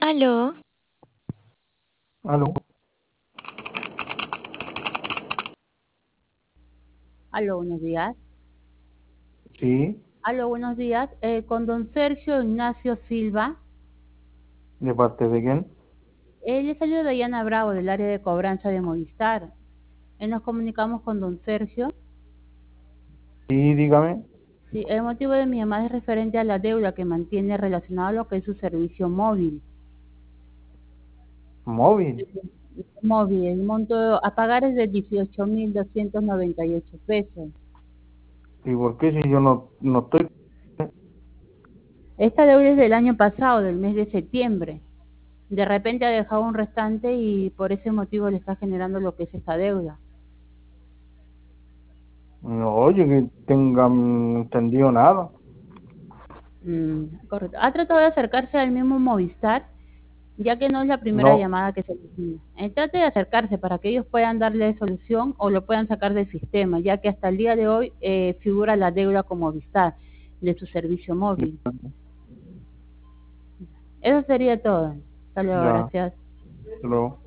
Aló, Aló, Aló, buenos días. sí, Aló, buenos días. Con don Sergio Ignacio Silva. ¿de parte de quién? Le salió Dayana Bravo del área de cobranza de Movistar. Nos comunicamos con don Sergio. Sí, dígame. Sí, el motivo de mi llamada es referente a la deuda que mantiene relacionado a lo que es su servicio móvil. Móvil. Móvil, el monto a pagar es de 18.298 pesos. ¿Y por qué si yo no estoy? Esta deuda es del año pasado, del mes de septiembre. De repente ha dejado un restante y por ese motivo le está generando lo que es esta deuda. No, oye, que tengan entendido nada. Correcto. ¿Ha tratado de acercarse al mismo Movistar? Ya que no es la primera No, llamada que se le tiene. Trate de acercarse para que ellos puedan darle solución o lo puedan sacar del sistema, ya que hasta el día de hoy figura la deuda con Movistar de su servicio móvil. Eso sería todo. Hasta luego, ya, gracias. pero